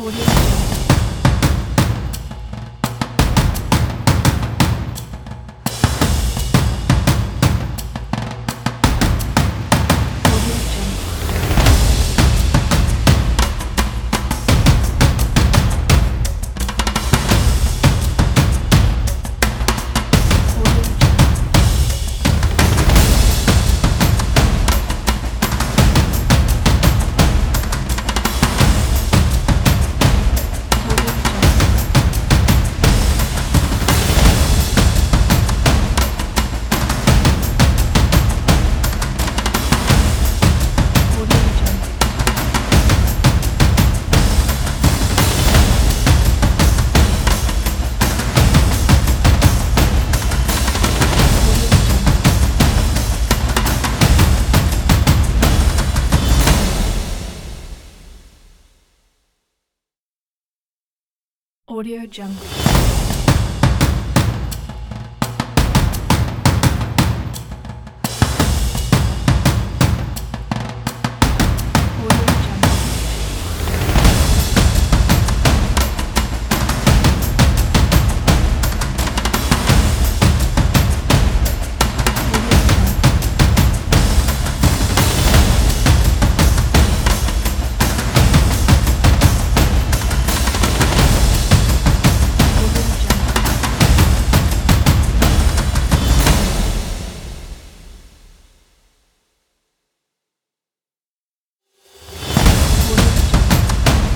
Audio Jungle. Audio Jungle. Audio Jungle. Audio Jungle. Audio Jungle. Audio Jungle. Audio Jungle. Audio Jungle. Audio Jungle. Audio Jungle. Audio Jungle.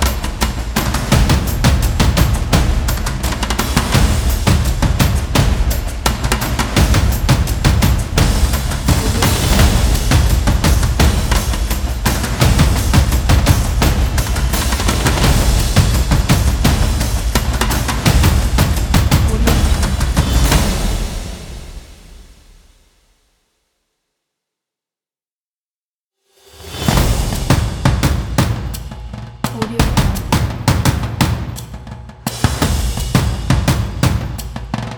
Audio Jungle. Audio Jungle. Audio Jungle.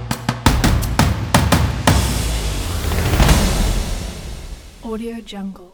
Audio Jungle.